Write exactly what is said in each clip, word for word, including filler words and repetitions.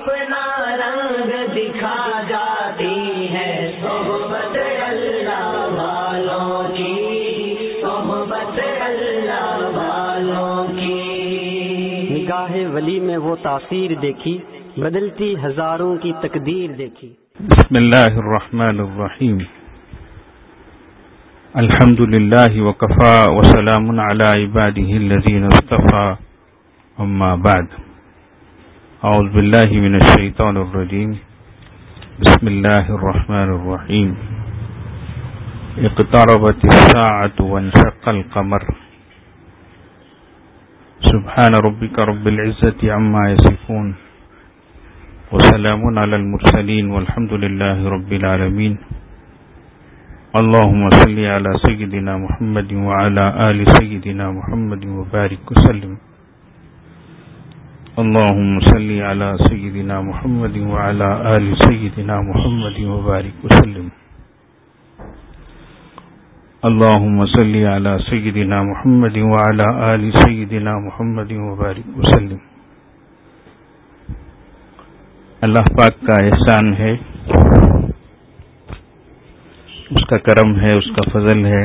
اپنا رنگ دکھا جاتی ہے صحبت اللہ والوں کی، صحبت اللہ والوں کی۔ نگاہ ولی میں وہ تاثیر دیکھی، بدلتی ہزاروں کی تقدیر دیکھی۔ بسم اللہ الرحمن الرحیم، الحمد للہ وکفا وسلام علی عبادہ الذین اصطفى، اما بعد، اعوذ باللہ من الشیطان الرجیم، بسم اللہ الرحمن الرحیم۔ اقتربت الساعة وانشق القمر، سبحان ربک رب العزة عما یصفون، وسلام علی المرسلین والحمد للہ رب العالمین۔ اللهم صل على سيدنا محمد وعلى آل سيدنا محمد وبارك وسلم۔ اللهم صل على سيدنا محمد وعلى آل سيدنا محمد وبارك وسلم۔ اللهم صل على سيدنا محمد وعلى آل سيدنا محمد وبارك وسلم۔ اللہ پاک کا احسان ہے، اس کا کرم ہے، اس کا فضل ہے،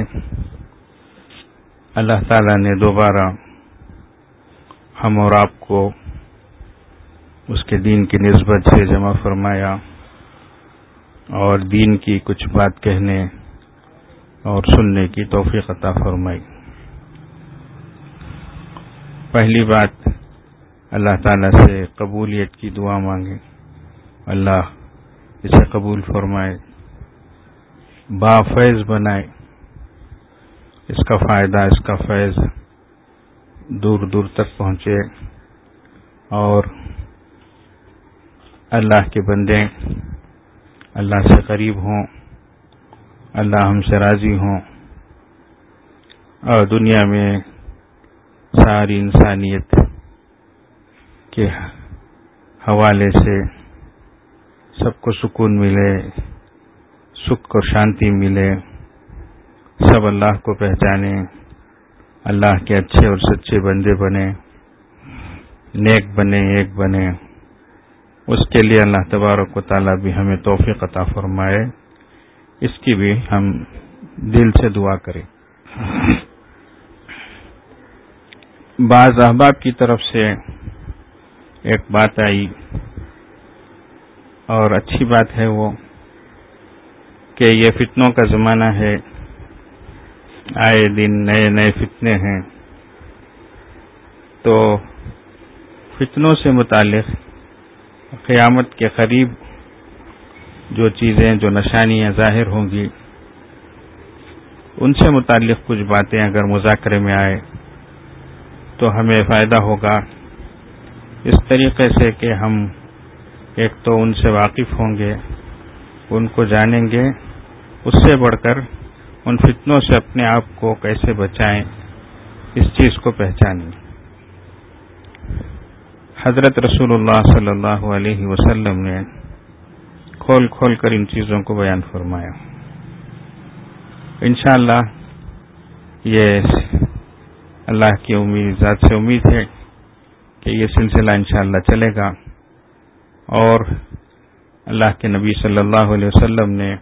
اللہ تعالیٰ نے دوبارہ ہم اور آپ کو اس کے دین کی نسبت سے جمع فرمایا اور دین کی کچھ بات کہنے اور سننے کی توفیق عطا فرمائی۔ پہلی بات، اللہ تعالیٰ سے قبولیت کی دعا مانگیں، اللہ اسے قبول فرمائے، با فیض بنائے، اس کا فائدہ، اس کا فیض دور دور تک پہنچے اور اللہ کے بندے اللہ سے قریب ہوں، اللہ ہم سے راضی ہوں، اور دنیا میں ساری انسانیت کے حوالے سے سب کو سکون ملے، سکھ اور شانتی ملے، سب اللہ کو پہچانے، اللہ کے اچھے اور سچے بندے بنے، نیک بنے، ایک بنے، اس کے لیے اللہ تبارک و تعالیٰ بھی ہمیں توفیق عطا فرمائے، اس کی بھی ہم دل سے دعا کریں۔ بعض احباب کی طرف سے ایک بات آئی اور اچھی بات ہے وہ کہ یہ فتنوں کا زمانہ ہے، آئے دن نئے نئے فتنے ہیں، تو فتنوں سے متعلق قیامت کے قریب جو چیزیں، جو نشانیاں ظاہر ہوں گی، ان سے متعلق کچھ باتیں اگر مذاکرے میں آئے تو ہمیں فائدہ ہوگا، اس طریقے سے کہ ہم ایک تو ان سے واقف ہوں گے، ان کو جانیں گے، اس سے بڑھ کر ان فتنوں سے اپنے آپ کو کیسے بچائیں، اس چیز کو پہچانیں۔ حضرت رسول اللہ صلی اللہ علیہ وسلم نے کھول کھول کر ان چیزوں کو بیان فرمایا۔ انشاءاللہ یہ اللہ کی امید، ذات سے امید ہے کہ یہ سلسلہ انشاءاللہ چلے گا، اور اللہ کے نبی صلی اللہ علیہ وسلم نے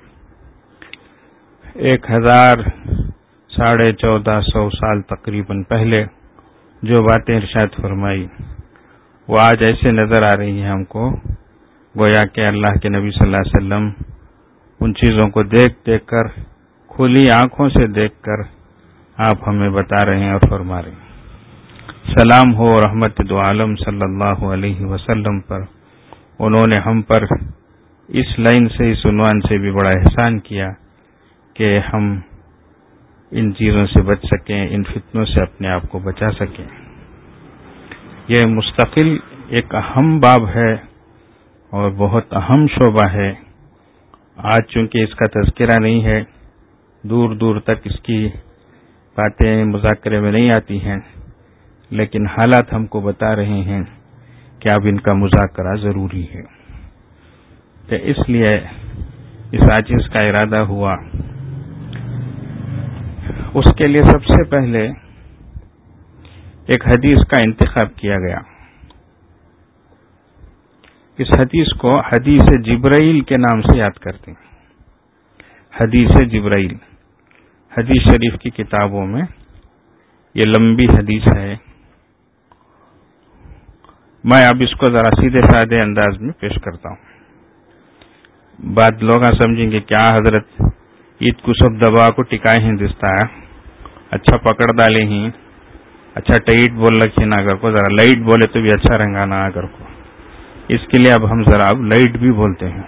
ایک ہزار ساڑھے چودہ سو سال تقریباً پہلے جو باتیں ارشاد فرمائی، وہ آج ایسے نظر آ رہی ہیں ہم کو، گویا کہ اللہ کے نبی صلی اللہ علیہ وسلم ان چیزوں کو دیکھ دیکھ کر، کھلی آنکھوں سے دیکھ کر آپ ہمیں بتا رہے ہیں اور فرما رہے ہیں۔ سلام ہو رحمت دو عالم صلی اللہ علیہ وسلم پر، انہوں نے ہم پر اس لائن سے، اس عنوان سے بھی بڑا احسان کیا کہ ہم ان چیزوں سے بچ سکیں، ان فتنوں سے اپنے آپ کو بچا سکیں۔ یہ مستقل ایک اہم باب ہے اور بہت اہم شعبہ ہے۔ آج چونکہ اس کا تذکرہ نہیں ہے، دور دور تک اس کی باتیں مذاکرے میں نہیں آتی ہیں، لیکن حالات ہم کو بتا رہے ہیں کہ اب ان کا مذاکرہ ضروری ہے۔ تو اس لیے اس عاجز کا ارادہ ہوا، اس کے لیے سب سے پہلے ایک حدیث کا انتخاب کیا گیا۔ اس حدیث کو حدیث جبرائیل کے نام سے یاد کرتے ہیں. حدیث جبرائیل حدیث شریف کی کتابوں میں یہ لمبی حدیث ہے. میں اب اس کو ذرا سیدھے سادے انداز میں پیش کرتا ہوں. بعد لوگ سمجھیں گے کیا حضرت عید کو سب دبا کو ٹکائے ہیں دستا ہے, اچھا پکڑ ڈالے ہیں, اچھا ٹائٹ بول رکھے نا اگر کو, ذرا لائٹ بولے تو بھی اچھا رنگا نا اگر کو. اس کے لیے اب ہم ذرا اب لائٹ بھی بولتے ہیں.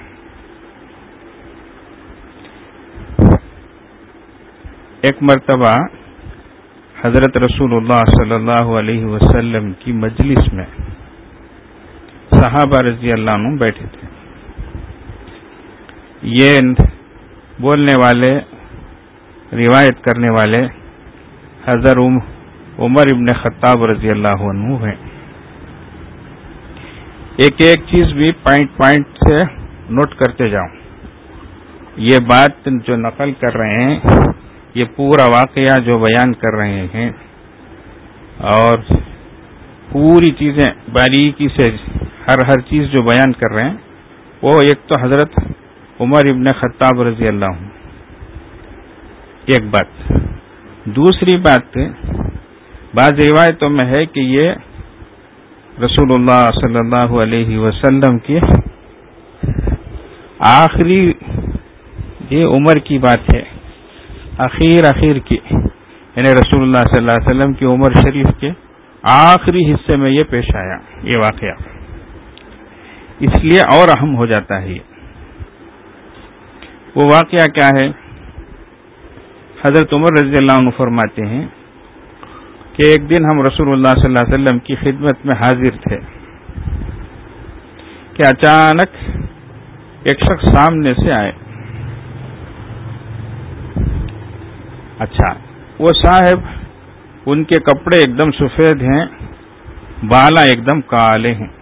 ایک مرتبہ حضرت رسول اللہ صلی اللہ علیہ وسلم کی مجلس میں صحابہ رضی اللہ عنہ بیٹھے تھے. یہ بولنے والے, روایت کرنے والے حضرت عمر ابن خطاب رضی اللہ عنہ ہیں. ایک ایک چیز بھی پوائنٹ پوائنٹ سے نوٹ کرتے جاؤں. یہ بات جو نقل کر رہے ہیں, یہ پورا واقعہ جو بیان کر رہے ہیں اور پوری چیزیں باریکی سے ہر ہر چیز جو بیان کر رہے ہیں, وہ ایک تو حضرت عمر ابن خطاب رضی اللہ عنہ, ایک بات. دوسری بات, بعض روایتوں میں ہے کہ یہ رسول اللہ صلی اللہ علیہ وسلم کی آخری یہ عمر کی بات ہے, اخیر اخیر کی, یعنی رسول اللہ صلی اللہ علیہ وسلم کی عمر شریف کے آخری حصے میں یہ پیش آیا یہ واقعہ, اس لیے اور اہم ہو جاتا ہے. وہ واقعہ کیا ہے؟ حضرت عمر رضی اللہ عنہ فرماتے ہیں کہ ایک دن ہم رسول اللہ صلی اللہ علیہ وسلم کی خدمت میں حاضر تھے کہ اچانک ایک شخص سامنے سے آئے. اچھا, وہ صاحب ان کے کپڑے ایک دم سفید ہیں, بالا ایک دم کالے ہیں.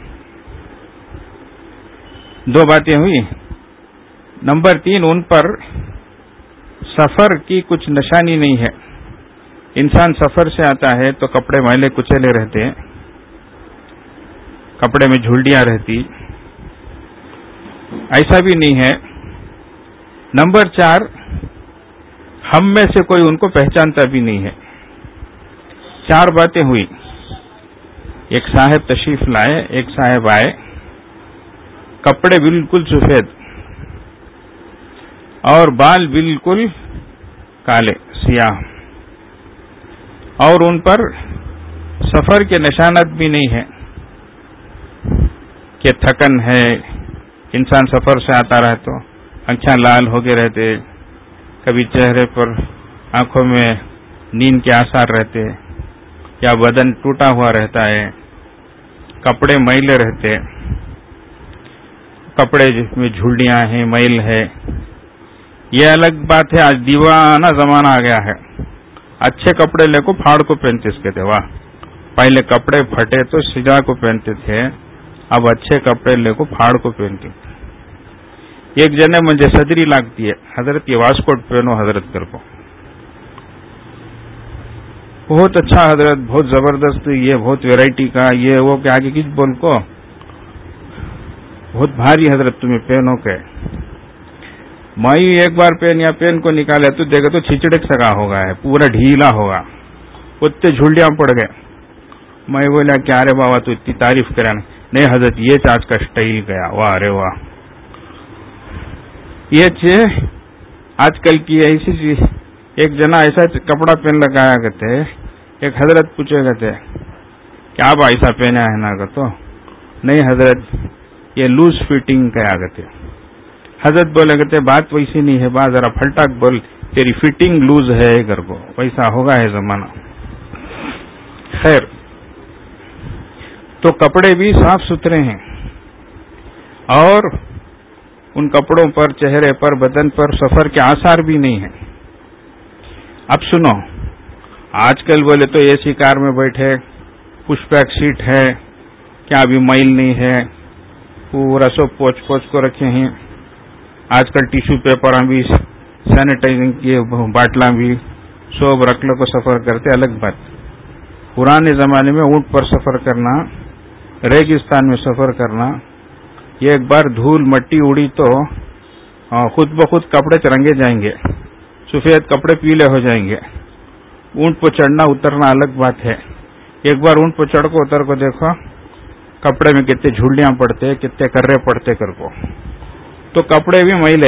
دو باتیں ہوئی. نمبر تین, ان پر سفر کی کچھ نشانی نہیں ہے. انسان سفر سے آتا ہے تو کپڑے میلے کچیلے رہتے, کپڑے میں جھلڈیاں رہتی, ایسا بھی نہیں ہے. نمبر چار, ہم میں سے کوئی ان کو پہچانتا بھی نہیں ہے. چار باتیں ہوئی. ایک صاحب تشریف لائے, ایک صاحب آئے, کپڑے بالکل سفید اور بال بالکل کالے سیاہ, اور ان پر سفر کے نشانات بھی نہیں ہیں کہ تھکن ہے, انسان سفر سے آتا رہے تو آنکھیں لال ہو گئے رہتے, کبھی چہرے پر آنکھوں میں نیند کے آثار رہتے, یا بدن ٹوٹا ہوا رہتا ہے, کپڑے میلے رہتے, کپڑے میں جھلڈیاں ہیں, میل ہے. یہ الگ بات ہے, آج دیوانہ زمانہ آ گیا ہے. اچھے کپڑے لے کو پھاڑ کو پہنتے اس کے تھے. واہ, پہلے کپڑے پھٹے تو سجا کو پہنتے تھے, اب اچھے کپڑے لے کو پھاڑ کو پہنتے. ایک جنے مجھے صدری لگتی ہے, حضرت یہ واسکوٹ پہنو حضرت کر کو, بہت اچھا حضرت, بہت زبردست, یہ بہت ویرائٹی کا, یہ وہ کہ آگے کچھ بول کو بہت بھاری حضرت تمہیں پہنو کے. مائی ایک بار پین یا پین کو نکالے تو دیکھے تو چھچڑک سگا ہوگا ہے, پورا ڈھیلا ہوگا, اتنے جھلڈیاں پڑ گئے. میں بولا کیا رے بابا تو اتنی تعریف کرا, نہیں حضرت یہ چاچ کا سٹائل گیا, واہ رے واہ. یہ چیز آج کل کی ایسی چیز. ایک جنا ایسا کپڑا پہن لگایا کرتے, ایک حضرت پوچھے گئے تھے کیا آپ ایسا پہنا ہے نا, تو نہیں حضرت یہ لوز فٹنگ کیا کرتے. حضرت بولے کہتے بات ویسی نہیں ہے, بات ذرا پھلٹاک بول, تیری فٹنگ لوز ہے گھر کو, ویسا ہوگا ہے زمانہ. خیر, تو کپڑے بھی صاف ستھرے ہیں اور ان کپڑوں پر, چہرے پر, بدن پر سفر کے آثار بھی نہیں ہیں. اب سنو, آج کل بولے تو اے سی کار میں بیٹھے, پش بیک سیٹ ہے, کیا ابھی میل نہیں ہے, پورا سب پوچھ پوچھ کو رکھے ہیں. آج کل ٹیشو پیپر بھی, سینیٹائزنگ کی باٹلاں بھی سب رکھ لو کو سفر کرتے. الگ بات, پرانے زمانے میں اونٹ پر سفر کرنا, ریگستان میں سفر کرنا, یہ ایک بار دھول مٹی اڑی تو خود بخود کپڑے رنگے جائیں گے، سفید کپڑے پیلے ہو جائیں گے. اونٹ پہ چڑھنا اترنا الگ بات ہے. ایک بار اونٹ پہ چڑھ کو اتر کو دیکھو کپڑے میں کتنے جھولیاں پڑتے، کتنے کرے پڑتے کر کو، تو کپڑے بھی میلے.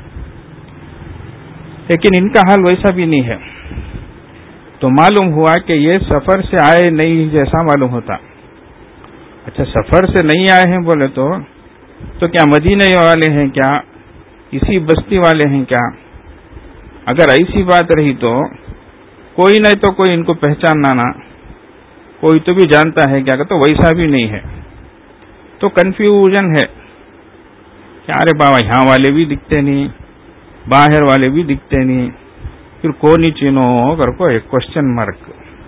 لیکن ان کا حال ویسا بھی نہیں ہے. تو معلوم ہوا کہ یہ سفر سے آئے نہیں جیسا معلوم ہوتا. اچھا سفر سے نہیں آئے ہیں بولے تو تو کیا مدینے والے ہیں کیا، اسی بستی والے ہیں کیا؟ اگر ایسی بات رہی تو کوئی نہیں تو کوئی ان کو پہچاننا نہ، کوئی تو بھی جانتا ہے کیا کہ تو ویسا بھی نہیں ہے. تو کنفیوژن ہے کہ ارے بابا یہاں والے بھی دکھتے نہیں، باہر والے بھی دکھتے نہیں، پھر کون ہی چینو کر کو ایک کوشچن مارک.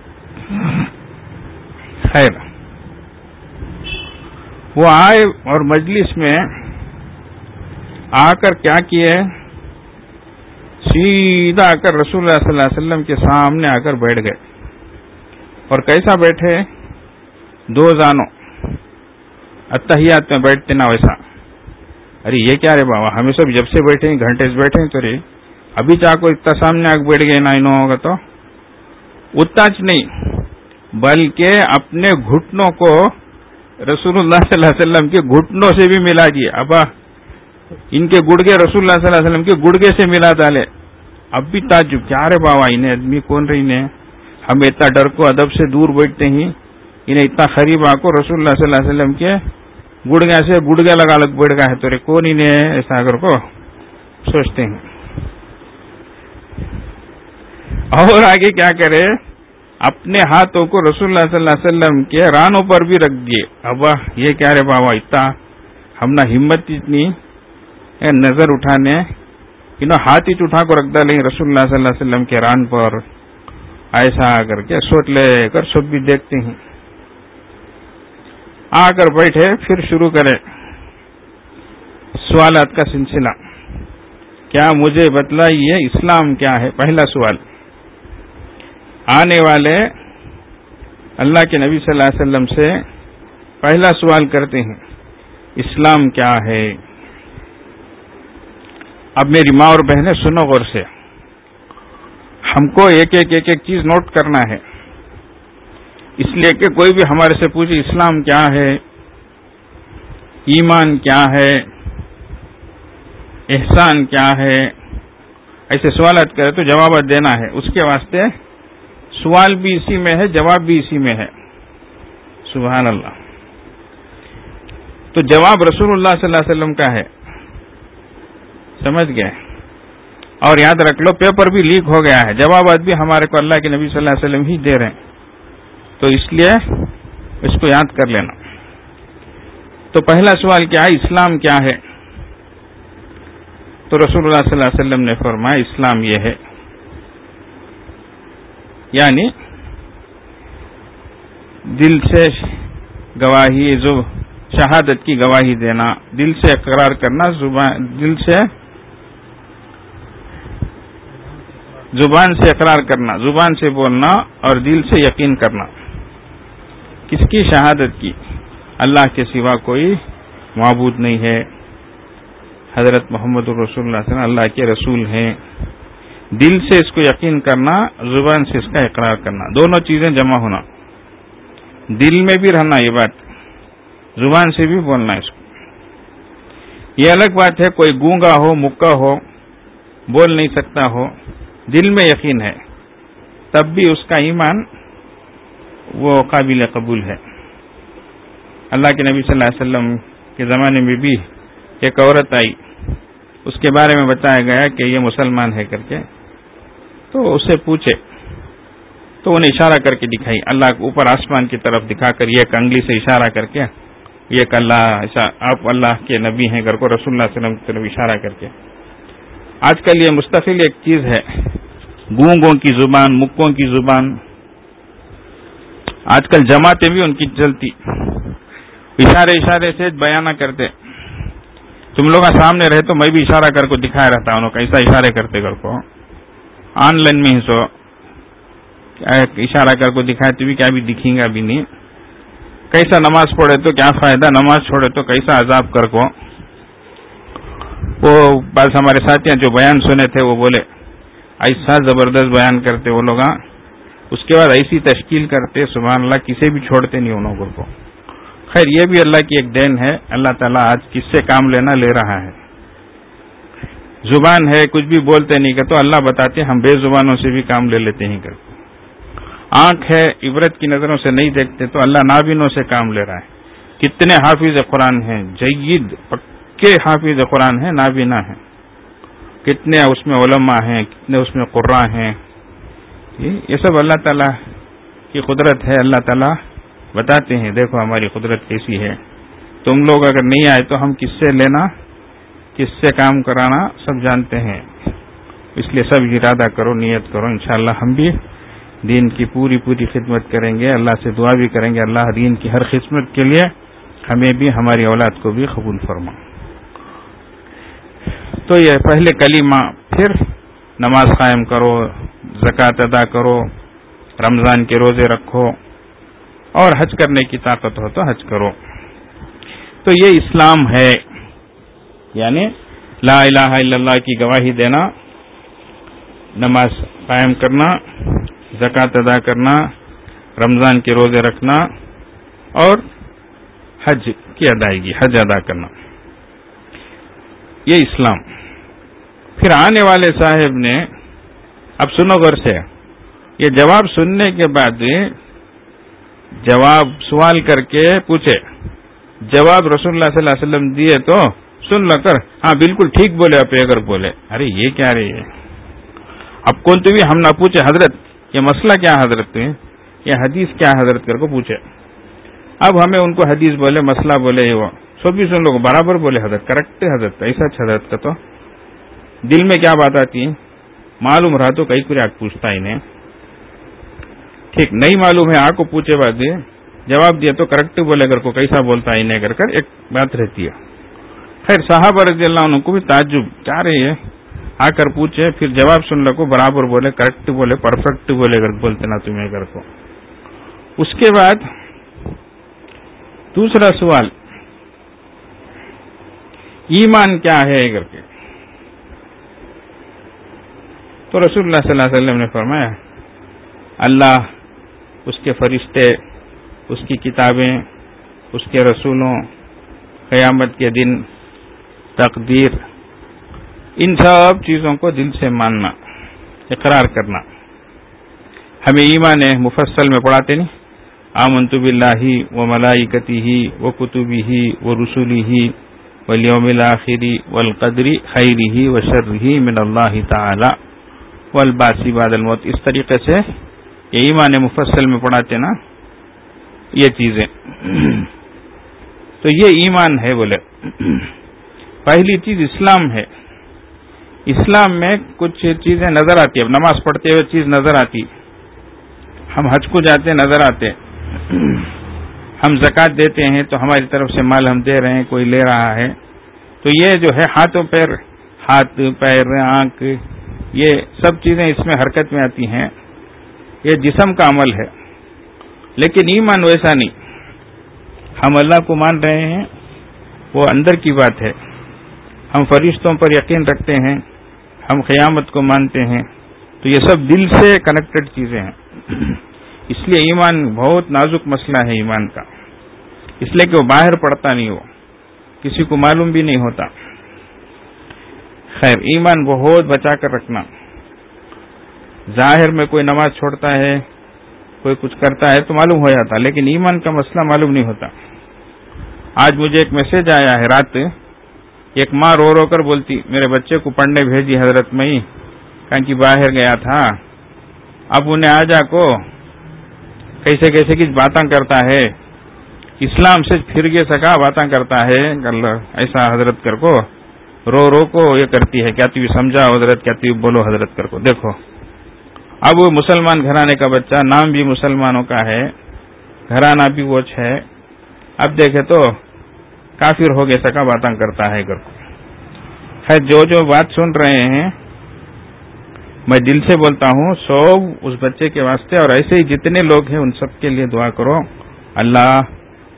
خیر وہ آئے اور مجلس میں آ کر کیا کیے، سیدھا آ کر رسول اللہ صلی اللہ علیہ وسلم کے سامنے آ کر بیٹھ گئے. اور کیسا بیٹھے؟ دو زانوں اتحیات میں بیٹھتے نا ویسا. ارے یہ کیا رے بابا، ہمیں سب جب سے بیٹھے ہیں گھنٹے سے بیٹھے ہیں تو رے ابھی چاہ کو اتنا سامنے آ بیٹھ گئے نا انہوں ہوگا تو اتنا نہیں، بلکہ اپنے گھٹنوں کو رسول اللہ صلی اللہ علیہ وسلم کے گھٹنوں سے بھی ملا دیے. ابا ان کے گڑگے رسول اللہ صلی اللہ علیہ وسلم کے گڑگے سے ملا ڈالے. اب بھی تعجب، کیا رے بابا انہیں آدمی کون رہی نے، ہم اتنا ڈر کو ادب سے دور بیٹھتے ہیں، انہیں اتنا قریب آ کو رسول اللہ صلی اللہ علیہ وسلم کے گڑگے سے گڑگے لگا لگ بیٹھ گیا ہے تو رے کون انہیں ایسا کر کو سوچتے ہیں. اور آگے کیا کرے، اپنے ہاتھوں کو رسول اللہ صلی اللہ علیہ وسلم کے رانوں پر بھی رکھ دیے. ابا یہ کیا رے بابا، اتنا ہم نہ ہمت اتنی نظر اٹھانے، انہوں ہاتھ ہی اٹھا کو رکھ ڈالیں رسول اللہ صلی اللہ علیہ وسلم کے ران پر. ایسا کر کے سوچ لے کر سب بھی دیکھتے ہیں. آ کر بیٹھے، پھر شروع کرے سوالات کا سلسلہ. کیا مجھے بتلائیے اسلام کیا ہے؟ پہلا سوال. آنے والے اللہ کے نبی صلی اللہ علیہ وسلم سے پہلا سوال کرتے ہیں اسلام کیا ہے؟ اب میری ماں اور بہنیں سنو غور سے، ہم کو ایک ایک ایک ایک چیز نوٹ کرنا ہے، اس لیے کہ کوئی بھی ہمارے سے پوچھے اسلام کیا ہے، ایمان کیا ہے، احسان کیا ہے، ایسے سوالات کرے تو جوابات دینا ہے. اس کے واسطے سوال بھی اسی میں ہے، جواب بھی اسی میں ہے. سبحان اللہ. تو جواب رسول اللہ صلی اللہ علیہ وسلم کا ہے، سمجھ گئے؟ اور یاد رکھ لو پیپر بھی لیک ہو گیا ہے، جوابات بھی ہمارے کو اللہ کے نبی صلی اللہ علیہ وسلم ہی دے رہے ہیں، تو اس لیے اس کو یاد کر لینا. تو پہلا سوال کیا ہے، اسلام کیا ہے؟ تو رسول اللہ صلی اللہ علیہ وسلم نے فرمایا اسلام یہ ہے، یعنی دل سے گواہی، جو شہادت کی گواہی دینا، دل سے اقرار کرنا، زبان دل سے زبان سے اقرار کرنا، زبان سے بولنا اور دل سے یقین کرنا. کس کی شہادت کی؟ اللہ کے سوا کوئی معبود نہیں ہے، حضرت محمد رسول اللہ صلی اللہ علیہ وسلم اللہ کے رسول ہیں. دل سے اس کو یقین کرنا، زبان سے اس کا اقرار کرنا، دونوں چیزیں جمع ہونا. دل میں بھی رہنا یہ بات، زبان سے بھی بولنا اس کو. یہ الگ بات ہے کوئی گونگا ہو، مکہ ہو، بول نہیں سکتا ہو، دل میں یقین ہے، تب بھی اس کا ایمان وہ قابل قبول ہے. اللہ کے نبی صلی اللہ علیہ وسلم کے زمانے میں بھی ایک عورت آئی، اس کے بارے میں بتایا گیا کہ یہ مسلمان ہے کر کے، تو اس سے پوچھے تو انہیں اشارہ کر کے دکھائی، اللہ کو اوپر آسمان کی طرف دکھا کر یہ ایک انگلی سے اشارہ کر کے، یہ کہ اللہ آپ اللہ کے نبی ہیں کر کو رسول اللہ صلی اللہ علیہ وسلم کی طرف اشارہ کر کے. آج کل یہ مستقل ایک چیز ہے، گونگوں کی زبان، مکوں کی زبان، آج کل جماعتیں بھی ان کی چلتی، اشارے اشارے سے بیانہ کرتے. تم لوگ سامنے رہے تو میں بھی اشارہ کر کو دکھایا رہتا ہوں، کیسا اشارے کرتے کر کو آن لائن میں ہی سو اشارہ کر کو دکھائے تو بھی کیا بھی دکھیں گا بھی نہیں. کیسا نماز پڑھے تو کیا فائدہ، نماز چھوڑے تو کیسا عذاب کر کو. وہ بعض ہمارے ساتھی جو بیان سنے تھے وہ بولے ایسا زبردست بیان کرتے وہ لوگ، اس کے بعد ایسی تشکیل کرتے سبحان اللہ، کسی بھی چھوڑتے نہیں ان لوگوں کو. خیر یہ بھی اللہ کی ایک دین ہے، اللہ تعالیٰ آج کس سے کام لینا لے رہا ہے. زبان ہے کچھ بھی بولتے نہیں کہ تو اللہ بتاتے ہم بے زبانوں سے بھی کام لے لیتے ہیں کرتے. آنکھ ہے عبرت کی نظروں سے نہیں دیکھتے تو اللہ نابینوں سے کام لے رہا ہے. کتنے حافظ قرآن ہیں، جید پکے حافظ قرآن ہیں، نابینا ہیں. کتنے اس میں علماء ہیں، کتنے اس میں قراء ہیں. یہ سب اللہ تعالیٰ کی قدرت ہے. اللہ تعالیٰ بتاتے ہیں دیکھو ہماری قدرت کیسی ہے. تم لوگ اگر نہیں آئے تو ہم کس سے لینا، کس سے کام کرانا سب جانتے ہیں. اس لیے سب ارادہ کرو، نیت کرو، انشاءاللہ ہم بھی دین کی پوری پوری خدمت کریں گے. اللہ سے دعا بھی کریں گے اللہ دین کی ہر خدمت کے لیے ہمیں بھی ہماری اولاد کو بھی قبول فرما. تو یہ پہلے کلمہ، پھر نماز قائم کرو، زکوٰۃ ادا کرو، رمضان کے روزے رکھو، اور حج کرنے کی طاقت ہو تو حج کرو. تو یہ اسلام ہے، یعنی لا الہ الا اللہ کی گواہی دینا، نماز قائم کرنا، زکوٰۃ ادا کرنا، رمضان کے روزے رکھنا، اور حج کی ادائیگی، حج ادا کرنا، یہ اسلام. پھر آنے والے صاحب نے، اب سنو غور سے، یہ جواب سننے کے بعد جواب سوال کر کے پوچھے، جواب رسول اللہ صلی اللہ علیہ وسلم دیے تو سن لو کر ہاں بالکل ٹھیک بولے آپ اگر بولے. ارے یہ کیا رہی ہے، اب کون تو بھی ہم نہ پوچھے حضرت یہ مسئلہ کیا حضرت، یہ حدیث کیا حضرت کر کو پوچھے. اب ہمیں ان کو حدیث بولے، مسئلہ بولے، وہ سب بھی سن لوگ برابر بولے حضرت، کریکٹ حضرت، ایسا حضرت کا تو دل میں کیا بات آتی ہے معلوم رہا تو کئی کوئی آگ پوچھتا ہی نہیں. ٹھیک نہیں معلوم ہے آگ کو پوچھے بعد جواب دیا تو کریکٹ بولے کر کو کیسا بولتا ہی نہیں کر کر ایک بات رہتی ہے. خیر صحابہ رضی اللہ عنہ کو بھی تعجب کیا رہی ہے، آ کر پوچھے پھر جواب سن لو کو برابر بولے، کریکٹ بولے، پرفیکٹ بولے کر بولتے نا تمہیں کر کو. اس کے بعد دوسرا سوال ایمان کیا ہے کر کے، تو رسول اللہ صلی اللہ علیہ وسلم نے فرمایا اللہ، اس کے فرشتے، اس کی کتابیں، اس کے رسولوں، قیامت کے دن، تقدیر، ان سب چیزوں کو دل سے ماننا، اقرار کرنا. ہمیں ایمان مفصل میں پڑھاتے نہیں، آمنت باللہ و ملائکتہ و کتبہ و رسلہ والیوم الآخر والقدر خیرہ و شرہ من اللہ تعالی والبعث بعد الموت. اس طریقے سے یہ ایمان مفصل میں پڑھاتے نا یہ چیزیں. تو یہ ایمان ہے بولے. پہلی چیز اسلام ہے. اسلام میں کچھ چیزیں نظر آتی، اب نماز پڑھتے ہوئے چیز نظر آتی، ہم حج کو جاتے نظر آتے، ہم زکوٰۃ دیتے ہیں تو ہماری طرف سے مال ہم دے رہے ہیں، کوئی لے رہا ہے. تو یہ جو ہے ہاتھوں پیر، ہاتھ پیر آنکھ، یہ سب چیزیں اس میں حرکت میں آتی ہیں، یہ جسم کا عمل ہے. لیکن ایمان ویسا نہیں. ہم اللہ کو مان رہے ہیں وہ اندر کی بات ہے. ہم فرشتوں پر یقین رکھتے ہیں، ہم قیامت کو مانتے ہیں، تو یہ سب دل سے کنیکٹڈ چیزیں ہیں. اس لیے ایمان بہت نازک مسئلہ ہے ایمان کا، اس لیے کہ وہ باہر پڑتا نہیں، ہو کسی کو معلوم بھی نہیں ہوتا. خیر ایمان بہت بچا کر رکھنا. ظاہر میں کوئی نماز چھوڑتا ہے، کوئی کچھ کرتا ہے تو معلوم ہو جاتا، لیکن ایمان کا مسئلہ معلوم نہیں ہوتا. آج مجھے ایک میسج آیا ہے، رات ایک ماں رو رو کر بولتی میرے بچے کو پڑھنے بھیجی حضرت میں، کہیں کہ باہر گیا تھا، اب انہیں آ جا کو کیسے کیسے کچھ باتیں کرتا ہے، اسلام سے پھر گے سکا باتیں کرتا ہے، ایسا حضرت کر کو رو رو کو یہ کرتی ہے، کیا تو سمجھا حضرت، کیا تو بولو حضرت کر کو. دیکھو اب وہ مسلمان گھرانے کا بچہ، نام بھی مسلمانوں کا ہے، گھرانہ بھی وہ ہے، اب دیکھے تو کافر ہو گئے سکا باتیں کرتا ہے کر کو. خیر جو جو بات سن رہے ہیں میں دل سے بولتا ہوں، سب اس بچے کے واسطے اور ایسے ہی جتنے لوگ ہیں ان سب کے لیے دعا کرو. اللہ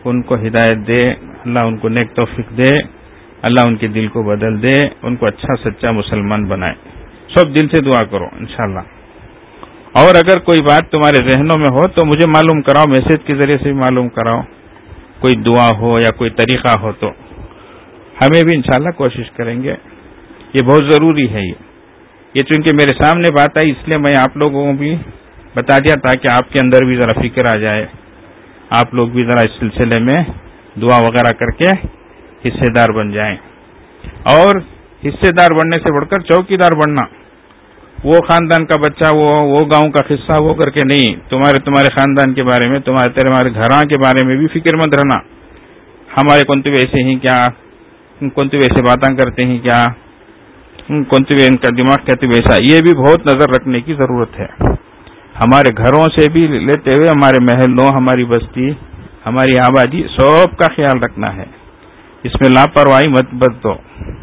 ان کو ہدایت دے، اللہ ان کو نیک توفیق دے، اللہ ان کے دل کو بدل دے، ان کو اچھا سچا مسلمان بنائے. سب دل سے دعا کرو انشاءاللہ. اور اگر کوئی بات تمہارے ذہنوں میں ہو تو مجھے معلوم کراؤ، میسج کے ذریعے سے بھی معلوم کراؤ. کوئی دعا ہو یا کوئی طریقہ ہو تو ہمیں بھی انشاءاللہ کوشش کریں گے. یہ بہت ضروری ہے. یہ یہ چونکہ میرے سامنے بات آئی اس لیے میں آپ لوگوں کو بھی بتا دیا تاکہ آپ کے اندر بھی ذرا فکر آ جائے، آپ لوگ بھی ذرا اس سلسلے میں دعا وغیرہ کر کے حصے دار بن جائیں. اور حصے دار بننے سے بڑھ کر چوکی دار بننا، وہ خاندان کا بچہ، وہ وہ گاؤں کا قصہ وہ کر کے نہیں، تمہارے تمہارے خاندان کے بارے میں، تمہارے تمہارے گھراں کے بارے میں بھی فکر مند رہنا. ہمارے کون تو ایسے ہی کیا، کون تو ایسے باتیں کرتے ہیں کیا، کون تو ان کا دماغ کہتے ویسا، یہ بھی بہت نظر رکھنے کی ضرورت ہے. ہمارے گھروں سے بھی لیتے ہوئے ہمارے محلوں، ہماری بستی، ہماری آبادی، سب کا خیال رکھنا ہے. اس میں لاپرواہی مت برتو.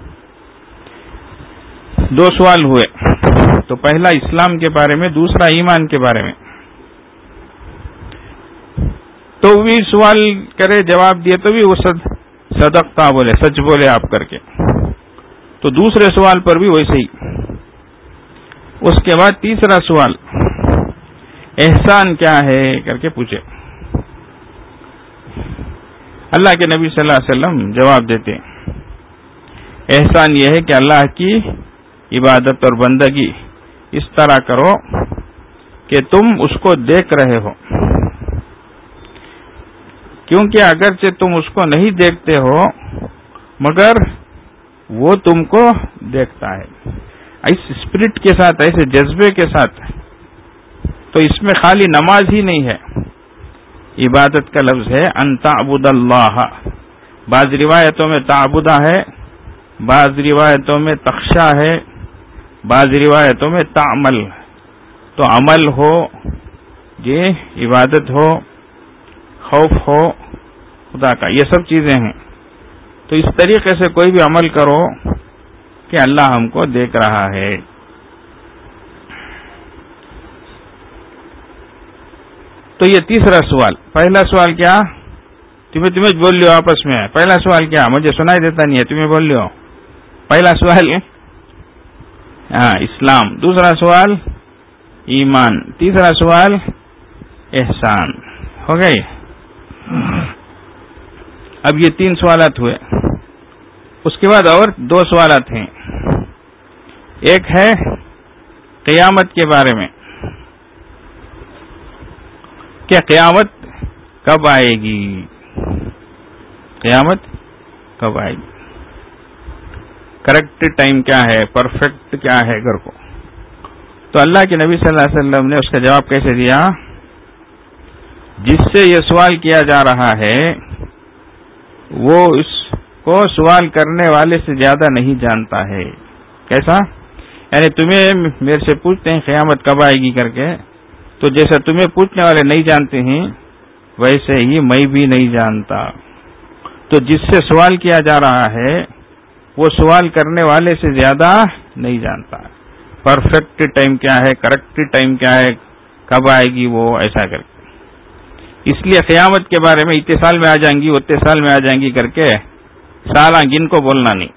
دو سوال ہوئے، تو پہلا اسلام کے بارے میں، دوسرا ایمان کے بارے میں. تو بھی سوال کرے جواب دیے تو بھی وہ صدقتا بولے، سچ بولے آپ کر کے. تو دوسرے سوال پر بھی ویسے ہی. اس کے بعد تیسرا سوال احسان کیا ہے کر کے پوچھے. اللہ کے نبی صلی اللہ علیہ وسلم جواب دیتے احسان یہ ہے کہ اللہ کی عبادت اور بندگی اس طرح کرو کہ تم اس کو دیکھ رہے ہو، کیونکہ اگرچہ تم اس کو نہیں دیکھتے ہو مگر وہ تم کو دیکھتا ہے. اس اسپرٹ کے ساتھ، ایسے جذبے کے ساتھ. تو اس میں خالی نماز ہی نہیں ہے، عبادت کا لفظ ہے ان تعبد اللہ. بعض روایتوں میں تعبدہ ہے، بعض روایتوں میں تخشا ہے، بعض روایتوں میں تعمل. تو عمل ہو، یہ عبادت ہو، خوف ہو خدا کا، یہ سب چیزیں ہیں. تو اس طریقے سے کوئی بھی عمل کرو کہ اللہ ہم کو دیکھ رہا ہے. تو یہ تیسرا سوال. پہلا سوال کیا؟ تمہیں تمہیں بول لیو آپس میں. پہلا سوال کیا؟ مجھے سنائی دیتا نہیں ہے، تمہیں بول لیو. پہلا سوال ہاں اسلام، دوسرا سوال ایمان، تیسرا سوال احسان. ہو گئی؟ اب یہ تین سوالات ہوئے. اس کے بعد اور دو سوالات ہیں. ایک ہے قیامت کے بارے میں کہ قیامت کب آئے گی، قیامت کب آئے گی، کریکٹ ٹائم کیا ہے، پرفیکٹ کیا ہے گھر کو. تو اللہ کے نبی صلی اللہ علیہ وسلم نے اس کا جواب کیسے دیا؟ جس سے یہ سوال کیا جا رہا ہے وہ اس کو سوال کرنے والے سے زیادہ نہیں جانتا ہے. کیسا؟ یعنی تمہیں میرے سے پوچھتے ہیں قیامت کب آئے گی کر کے، تو جیسا تمہیں پوچھنے والے نہیں جانتے ہیں ویسے ہی میں بھی نہیں جانتا. تو جس سے سوال کیا جا رہا ہے وہ سوال کرنے والے سے زیادہ نہیں جانتا. پرفیکٹ ٹائم کیا ہے، کریکٹ ٹائم کیا ہے، کب آئے گی وہ، ایسا کر کے. اس لیے قیامت کے بارے میں اتنے سال میں آ جائیں گی، اتنے سال میں آ جائیں گی کر کے سالہ گن کو بولنا نہیں.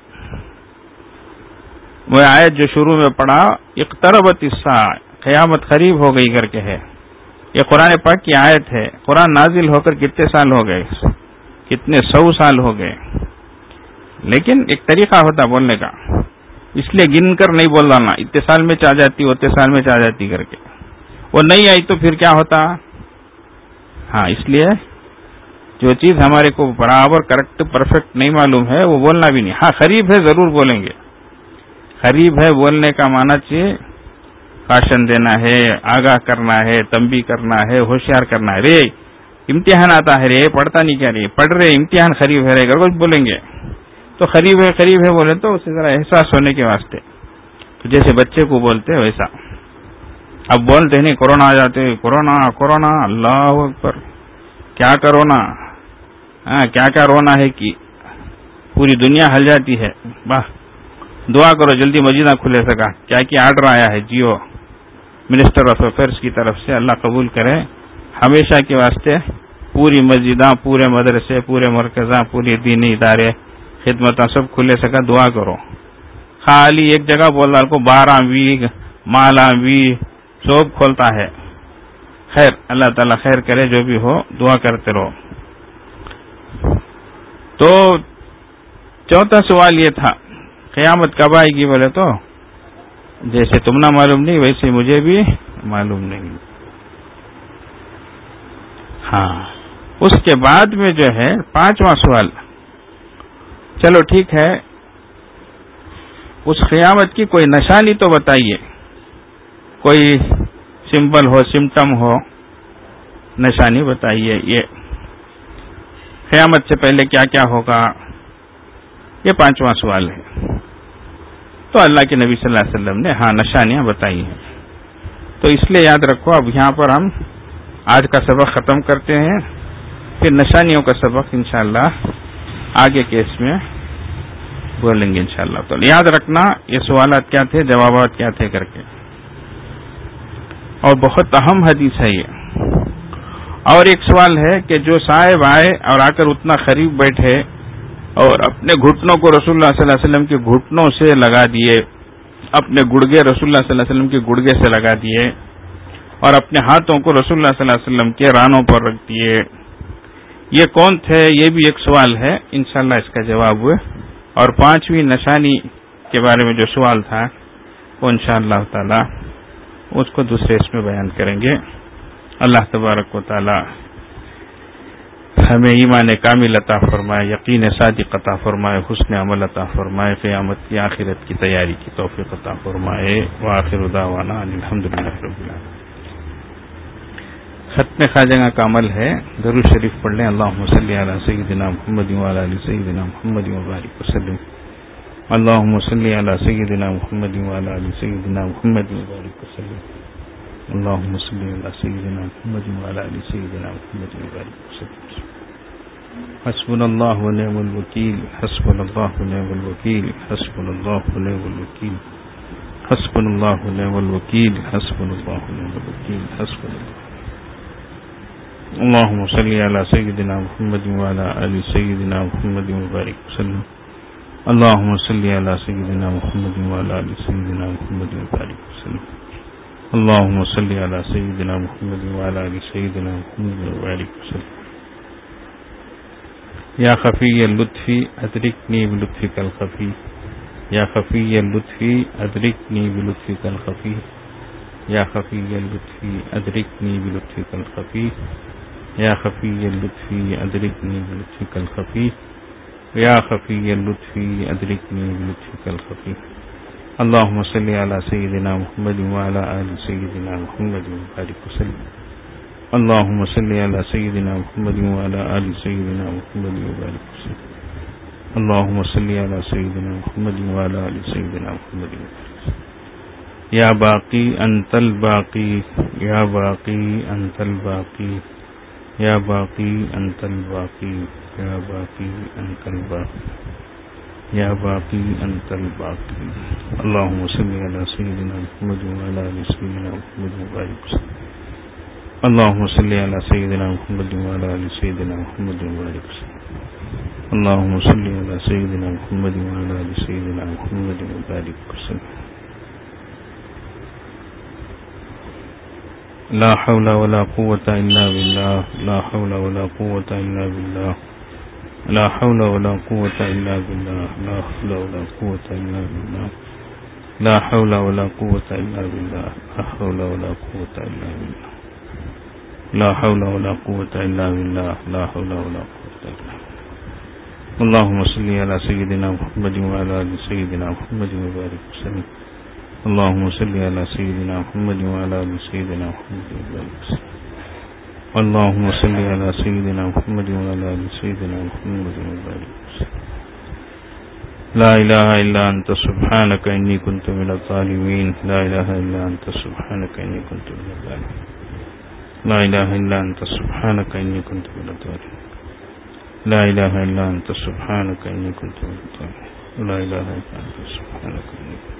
وہ آیت جو شروع میں پڑھا اقتربت الساعہ، قیامت قریب ہو گئی کر کے ہے، یہ قرآن پاک کی آیت ہے. قرآن نازل ہو کر کتنے سال ہو گئے، کتنے سو سال ہو گئے. لیکن ایک طریقہ ہوتا بولنے کا، اس لیے گن کر نہیں بول ڈالنا اتنے سال میں چاہ جاتی اتنے سال میں چاہ جاتی کر کے. وہ نہیں آئی تو پھر کیا ہوتا؟ ہاں اس لیے جو چیز ہمارے کو برابر کریکٹ پرفیکٹ نہیں معلوم ہے وہ بولنا بھی نہیں. ہاں قریب ہے ضرور بولیں گے. قریب ہے بولنے کا معنی چاہیے کاشن دینا ہے، آگاہ کرنا ہے، تنبیہ کرنا ہے، ہوشیار کرنا ہے. رے امتحان آتا ہے، رے پڑھتا نہیں کیا، رے پڑھ رہے امتحان قریب ہے، رے کچھ بولیں گے تو قریب ہے قریب ہے بولے تو اسے ذرا احساس ہونے کے واسطے. تو جیسے بچے کو بولتے ویسا. اب بولتے نہیں کورونا آ جاتے، کورونا کورونا اللہ اکبر، کیا کرونا، ہاں کیا کیا رونا ہے کہ پوری دنیا ہل جاتی ہے. واہ دعا کرو جلدی مسجدہ کھلے سکا. کیا کہ آرڈر آیا ہے جیو منسٹر آف افیئرس کی طرف سے، اللہ قبول کرے، ہمیشہ کے واسطے پوری مسجداں، پورے مدرسے، پورے مرکزاں، پورے دینی ادارے خدمتاں سب کھلے سکا دعا کرو. خالی ایک جگہ بول رہا کو بارہ بھی مالا بھی سب کھولتا ہے. خیر اللہ تعالیٰ خیر کرے، جو بھی ہو دعا کرتے رہو. تو چوتھا سوال یہ تھا قیامت کب آئے گی؟ بولے تو جیسے تم نہ معلوم نہیں ویسے مجھے بھی معلوم نہیں. ہاں اس کے بعد میں جو ہے پانچواں سوال، چلو ٹھیک ہے، اس قیامت کی کوئی نشانی تو بتائیے، کوئی سمبل ہو، سمٹم ہو، نشانی بتائیے. یہ قیامت سے پہلے کیا کیا ہوگا، یہ پانچواں سوال ہے. تو اللہ کے نبی صلی اللہ علیہ وسلم نے ہاں نشانیاں بتائی ہیں. تو اس لیے یاد رکھو، اب یہاں پر ہم آج کا سبق ختم کرتے ہیں، پھر نشانیوں کا سبق انشاءاللہ آگے کے اس میں بولیں گے انشاءاللہ. تو یاد رکھنا یہ سوالات کیا تھے، جوابات کیا تھے کر کے. اور بہت اہم حدیث ہے یہ. اور ایک سوال ہے کہ جو صاحب آئے اور آ کر اتنا قریب بیٹھے اور اپنے گھٹنوں کو رسول اللہ صلی اللہ علیہ وسلم کے گھٹنوں سے لگا دیے، اپنے گڑگے رسول اللہ صلی اللہ علیہ وسلم کے گڑگے سے لگا دیے، اور اپنے ہاتھوں کو رسول اللہ صلی اللہ علیہ وسلم کے رانوں پر رکھ دیے، یہ کون تھے؟ یہ بھی ایک سوال ہے، انشاءاللہ اس کا جواب ہوئے. اور پانچویں نشانی کے بارے میں جو سوال تھا وہ انشاءاللہ تعالی اس کو دوسرے اس میں بیان کریں گے. اللہ تبارک و تعالی ہمیں ایمان کامل عطا فرمائے، یقین صادق عطا فرمائے، حسن عمل عطا فرمائے، قیامت کی آخرت کی تیاری کی توفیق عطا فرمائے. وآخر دعوانا الحمدللہ رب العالمین. ختم خواجہ کا عمل ہے، درود شریف پڑھ لیں. اللہم صلی علی سیدنا محمد وعلی آل سیدنا محمد وبارک وسلم. اللہم صلی علی سیدنا محمد وعلی آل سیدنا محمد وبارک وسلم. اللہم صلی علی سیدنا محمد وعلی آل سیدنا محمد وبارک وسلم. حسبنا اللہ ونعم الوکیل، حسبنا اللہ ونعم الوکیل، حسبنا اللہ ونعم الوکیل، حسبنا اللہ ونعم الوکیل، حسبنا اللہ ونعم الوکیل، حسبنا اللہ. اللهم صل على سيدنا محمد وعلى آل سيدنا محمد وبارك وسلم. اللهم صل على سيدنا محمد وعلى آل سيدنا محمد وبارك وسلم. اللهم صل على سيدنا محمد وعلى آل سيدنا محمد وبارك وسلم. يا خفي اللطف أدركني بلطفك الخفي، يا خفي اللطف أدركني بلطفك الخفي، يا خفي اللطف أدركني بلطفك الخفي، يا خفي اللطف أدركني بلطفك الخفي، يا خفي اللطف أدركني بلطفك الخفي. اللهم صل على سيدنا محمد وعلى آل سيدنا محمد وبارك وسلم. اللهم صل على سيدنا محمد وعلى آل سيدنا محمد وبارك وسلم. اللهم صل على سيدنا محمد وعلى آل سيدنا محمد وبارك وسلم. يا باقي أنت الباقي، يا باقي أنت الباقي، يا باقي أنت الباقي، يا باقي أنت الباقي، يا باقي أنت الباقي. اللهم صل على سيدنا محمد وعلى آل سيدنا محمد وبارك وسلم. اللهم صل على سيدنا محمد وعلى آل سيدنا محمد وبارك وسلم. اللهم صل على سيدنا محمد وعلى آل سيدنا محمد وبارك وسلم. لا حول ولا قوة إلا بالله، لا حول ولا قوة إلا بالله، لا حول ولا قوة إلا بالله، لا حول ولا قوة إلا بالله، لا حول ولا قوة إلا بالله، لا حول ولا قوة إلا بالله، لا حول ولا قوة إلا بالله، لا حول ولا قوة إلا بالله. اللهم صل على سيدنا محمد وعلى آل سيدنا محمد وبارك وسلم. اللهم صل على سيدنا محمد وعلى آل سيدنا محمد وبارك وسلم. اللهم صل على سيدنا محمد وعلى آل سيدنا محمد وبارك وسلم. لا إله إلا أنت سبحانك إني كنت من الظالمين، لا إله إلا أنت سبحانك إني كنت من الظالمين، لا إله إلا أنت سبحانك إني كنت من الظالمين، لا إله إلا أنت سبحانك إني كنت من الظالمين، لا إله إلا أنت سبحانك إني كنت.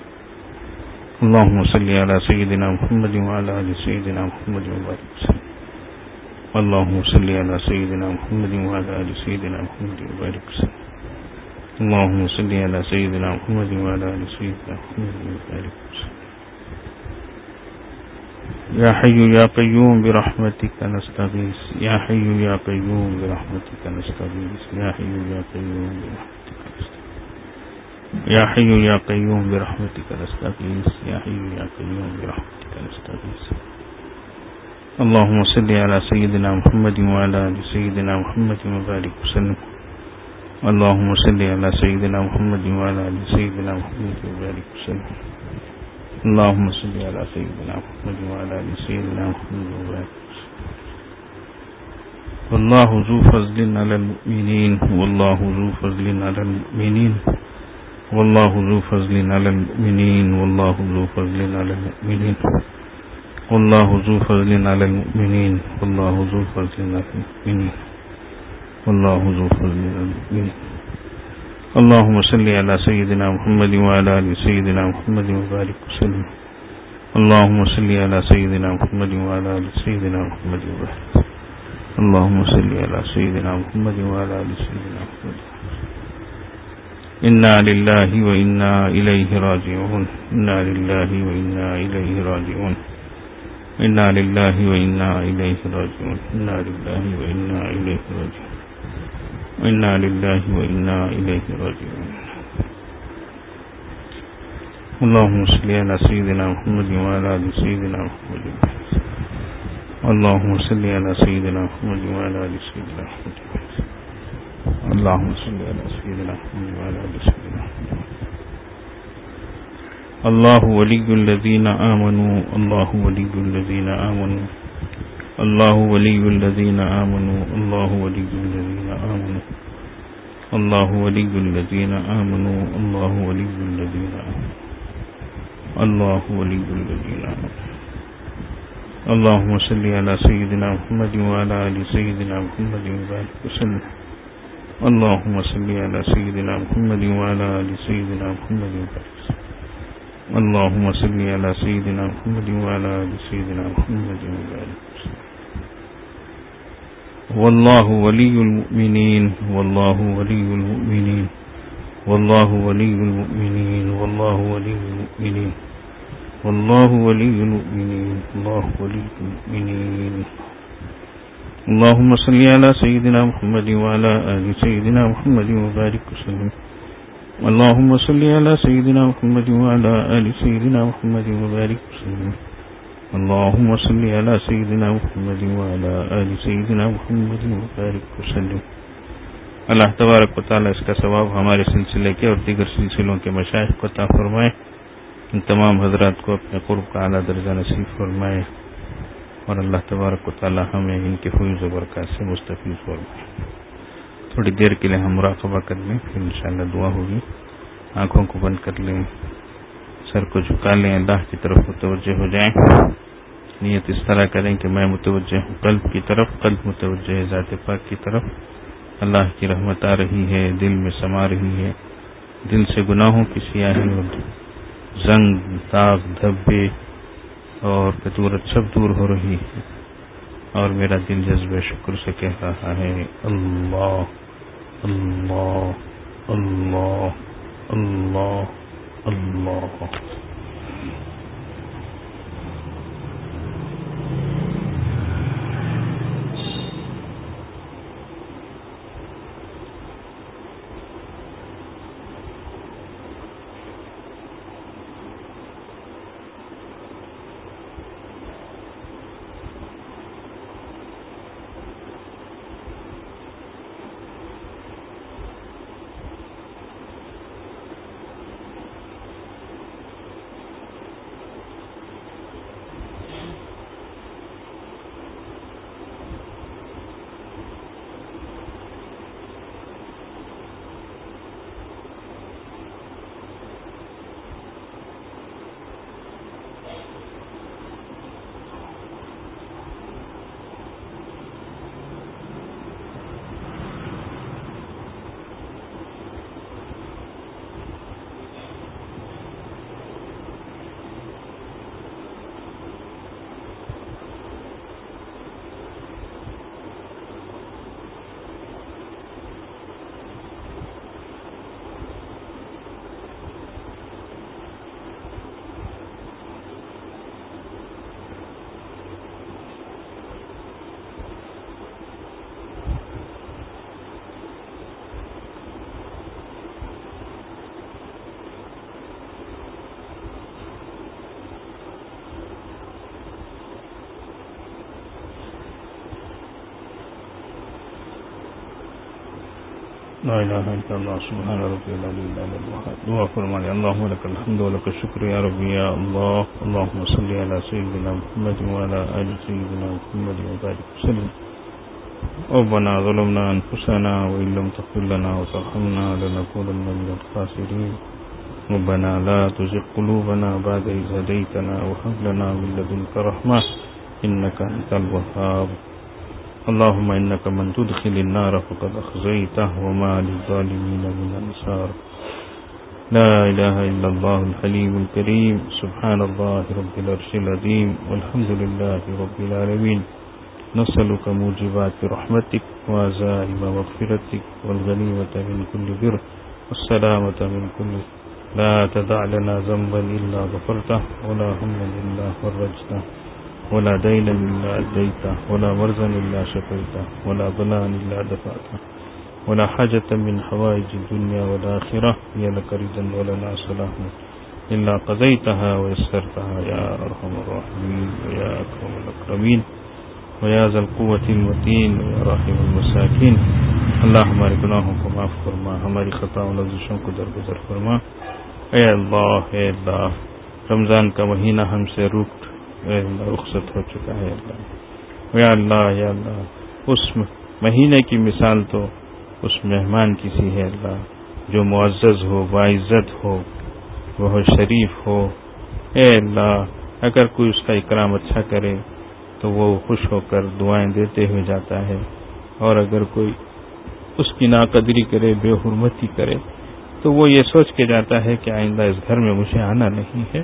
اللهم صل على سيدنا محمد وعلى آل سيدنا محمد وبارك وسلم. اللهم صل على سيدنا محمد وعلى آل سيدنا محمد وبارك وسلم اللهم صل على سيدنا محمد وعلى آل سيدنا محمد وبارك وسلم يا حي يا قيوم برحمتك نستغيث يا حي يا قيوم برحمتك نستغيث يا حي يا قيوم برحمتك نستغيث يا حي يا قيوم برحمتك نستغيث يا حي يا قيوم برحمتك نستغيث اللهم صل على سيدنا محمد وعلى آل سيدنا محمد وبارك وسلم اللهم صل على سيدنا محمد وعلى آل سيدنا محمد وبارك وسلم اللهم صل على سيدنا محمد وعلى آل سيدنا محمد وبارك وسلم والله ذو فضل على المؤمنين والله ذو فضل على المؤمنين والله ذو فضل على المؤمنين والله ذو فضل على المؤمنين والله ذو فضل على المؤمنين والله ذو فضل على المؤمنين والله ذو فضل على المؤمنين اللهم صل على سيدنا محمد وعلى آل سيدنا محمد وبارك وسلم اللهم صل على سيدنا محمد وعلى آل سيدنا محمد وبارك اللهم صل على سيدنا محمد وعلى آل سيدنا محمد. إنا لله وإنا إليه راجعون إنا لله وإنا إليه راجعون إنا لله وإنا إليه راجعون إنا لله وإنا إليه راجعون إنا لله وإنا إليه راجعون. اللهم صل على سيدنا محمد وعلى آل سيدنا محمد اللهم صل على سيدنا محمد وعلى آل سيدنا محمد اللهم صل على سيدنا محمد وعلى آل سيدنا محمد. الله ولي الذين آمنوا الله ولي الذين آمنوا الله ولي الذين آمنوا الله ولي الذين آمنوا الله ولي الذين آمنوا الله ولي الذين آمنوا الله ولي الذين آمنوا. اللهم صل على سيدنا محمد وعلى آل سيدنا محمد وبارك وسلم اللهم صل على سيدنا محمد وعلى آل سيدنا محمد وبارك وسلم اللهم صل على سيدنا محمد وعلى آل سيدنا محمد وبارك وسلم. والله ولي المؤمنين والله ولي المؤمنين والله ولي المؤمنين والله ولي المؤمنين والله ولي المؤمنين الله ولي المؤمنين. اللهم صل على سيدنا محمد وعلى آل سيدنا محمد وبارك وسلم اللهم صل على سيدنا محمد وعلى آل سيدنا محمد وبارك وسلم اللهم صل على سيدنا محمد وعلى آل سيدنا محمد وبارك وسلم. اللہ تبارک و تعالیٰ اس کا ثواب ہمارے سلسلے کے اور دیگر سلسلوں کے مشائخ کو عطا فرمائے. ان تمام حضرات کو اپنے قرب کا اعلیٰ درجہ نصیب فرمائے اور اللہ تبارک و تعالیٰ ہمیں ان کے فیض و برکات سے مستفیض فرمائے. تھوڑی دیر کے لیے ہم مراقبہ کر لیں پھر انشاءاللہ دعا ہوگی. آنکھوں کو بند کر لیں سر کو جھکا لیں اللہ کی طرف متوجہ ہو جائیں. نیت اس طرح کریں کہ میں متوجہ ہوں قلب کی طرف قلب متوجہ ہے ذات پاک کی طرف. اللہ کی رحمت آ رہی ہے دل میں سما رہی ہے دل سے گناہوں کی سیاہی اور زنگ داغ دھبے اور کدورت سب دور ہو رہی ہے اور میرا دل جذب شکر سے کہہ رہا ہے اللہ اللہ اللہ اللہ اللہ. لا الہ الا اللہ سبحان ربی العلی الاعلی. دعا فرمائے. اللہم لک الحمد و لک الشکر یا ربی یا اللہ. اللہم صلی علی سیدنا محمد وعلی آل سیدنا محمد وبارک وسلم. ربنا ظلمنا انفسنا وان لم تغفر لنا وترحمنا لنكونن من الخاسرين. ربنا لا تزغ قلوبنا بعد إذ هديتنا وهب لنا من لدنك رحمة إنك أنت الوهاب. اللهم إنك من تدخل النار فقد أخزيته وما للظالمين من أنصار. لا إله إلا الله الحليم الكريم. سبحان الله رب العرش العظيم والحمد لله رب العالمين. نسألك موجبات رحمتك وعزائم مغفرتك والغنيمة من كل بر والسلامة من كل. لا تدع لنا ذنبا إلا غفرته ولا هما إلا فرجته ولا دينا إلا أديته ولا مرضا إلا شفيته ولا بلاء إلا دفعته ولا حاجة من حوائج الدنيا والآخرة هي لك رضا ولنا صلاح إلا قضيتها ويسرتها يا أرحم الراحمين ويا أكرم الأكرمين ويا ذا القوة المتين ويا راحم المساكين. اللہ ہمارے گناہوں کو معاف فرما, ہماری خطا و لغزشوں کو درگزر فرما. اے اللہ اے اللہ رمضان کا مہینہ ہم سے رک اے اللہ رخصت ہو چکا ہے. اللہ یا اللہ یا اللہ اس مہینے کی مثال تو اس مہمان کی سی ہے اللہ جو معزز ہو, باعزت ہو, وہ شریف ہو. اے اللہ اگر کوئی اس کا اکرام اچھا کرے تو وہ خوش ہو کر دعائیں دیتے ہوئے جاتا ہے, اور اگر کوئی اس کی ناقدری کرے, بے حرمتی کرے, تو وہ یہ سوچ کے جاتا ہے کہ آئندہ اس گھر میں مجھے آنا نہیں ہے.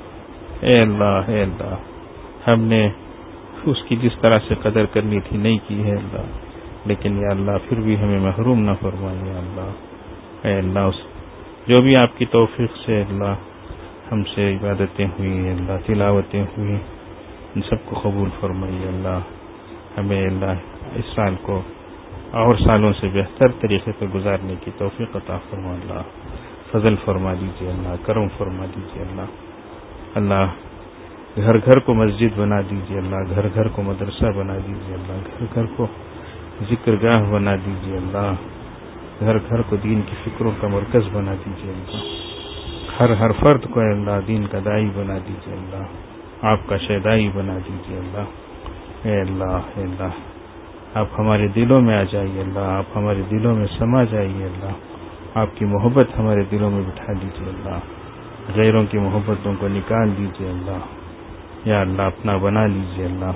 اے اللہ اے اللہ ہم نے اس کی جس طرح سے قدر کرنی تھی نہیں کی ہے اللہ, لیکن یا اللہ پھر بھی ہمیں محروم نہ فرمائے. یا اللہ اے اللہ اس جو بھی آپ کی توفیق سے اللہ ہم سے عبادتیں ہوئی, اللہ تلاوتیں ہوئی, ان سب کو قبول فرمائیے. اللہ ہمیں اللہ اس سال کو اور سالوں سے بہتر طریقے پہ گزارنے کی توفیق عطا فرما. اللہ فضل فرما دیجیے, اللہ کرم فرما دیجیے. اللہ اللہ گھر گھر کو مسجد بنا دیجیے, اللہ گھر گھر کو مدرسہ بنا دیجیے, اللہ گھر گھر کو ذکر گاہ بنا دیجیے, اللہ گھر گھر کو دین کی فکروں کا مرکز بنا دیجیے. اللہ ہر ہر فرد کو اللہ دین کا دائی بنا دیجیے, اللہ آپ کا شیدائی بنا دیجیے. اللہ اے اللہ اے اللہ آپ ہمارے دلوں میں آ جائیے, اللہ آپ ہمارے دلوں میں سما جائیے. اللہ آپ کی محبت ہمارے دلوں میں بٹھا دیجیے. اللہ غیروں کی محبتوں کو نکال دیجیے. اللہ یا اللہ اپنا بنا لیجیے. اللہ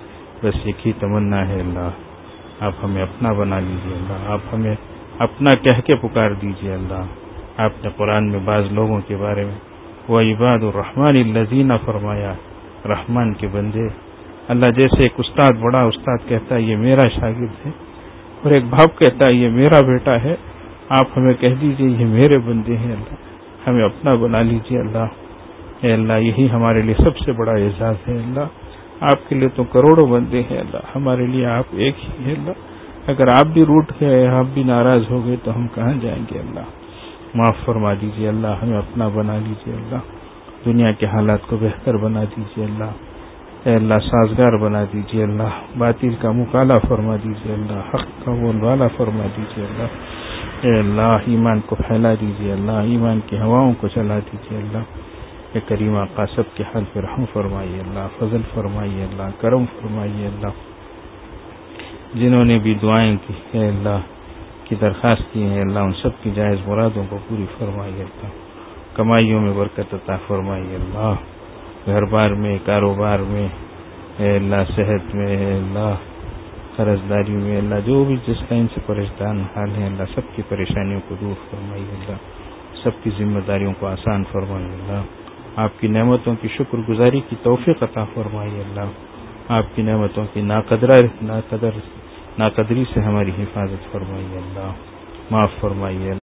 بس ایک ہی تمنا ہے, اللہ آپ ہمیں اپنا بنا لیجیے. اللہ آپ ہمیں اپنا کہہ کے پکار دیجیے. اللہ آپ نے قرآن میں بعض لوگوں کے بارے میں وَعِبَادُ الرَّحْمَنِ الَّذِينَ فرمایا, رحمان کے بندے. اللہ جیسے ایک استاد بڑا استاد کہتا ہے یہ میرا شاگرد ہے, اور ایک باپ کہتا ہے یہ میرا بیٹا ہے, آپ ہمیں کہہ دیجئے یہ میرے بندے ہیں. اللہ ہمیں اپنا بنا لیجئے. اللہ اے اللہ یہی ہمارے لیے سب سے بڑا اعزاز ہے. اللہ آپ کے لیے تو کروڑوں بندے ہیں, اللہ ہمارے لیے آپ ایک ہی ہے. اللہ اگر آپ بھی روٹ گئے, آپ بھی ناراض ہو گئے تو ہم کہاں جائیں گے. اللہ معاف فرما دیجئے. اللہ ہمیں اپنا بنا لیجئے. اللہ دنیا کے حالات کو بہتر بنا دیجئے. اللہ اے اللہ سازگار بنا دیجیے. اللہ باطل کا مقابلہ فرما دیجیے. اللہ حق کا بول والا فرما دیجیے. اللہ اے اللہ ایمان کو پھیلا دیجیے. اللہ ایمان کی ہواؤں کو چلا دیجیے. اللہ اے کریم آقا سب کے حال پر رحم فرمائیے. اللہ فضل فرمائیے. اللہ کرم فرمائیے. اللہ جنہوں نے بھی دعائیں کی اے اللہ کی درخواست کی ہے, اللہ ان سب کی جائز مرادوں کو پوری فرمائیے. اللہ کمائیوں میں برکت عطا فرمائیے. اللہ گھر بار میں, کاروبار میں, اے اللہ صحت میں, اے اللہ قرض داری میں, اللہ جو بھی جس کا ان سے پریشان حال ہے اللہ سب کی پریشانیوں کو دور فرمائیے. اللہ سب کی ذمہ داریوں کو آسان فرمائیے. اللہ آپ کی نعمتوں کی شکر گزاری کی توفیق عطا فرمائیے. اللہ آپ کی نعمتوں کی ناقدر ناقدر ناقدری سے ہماری حفاظت فرمائیے. اللہ معاف فرمائیے.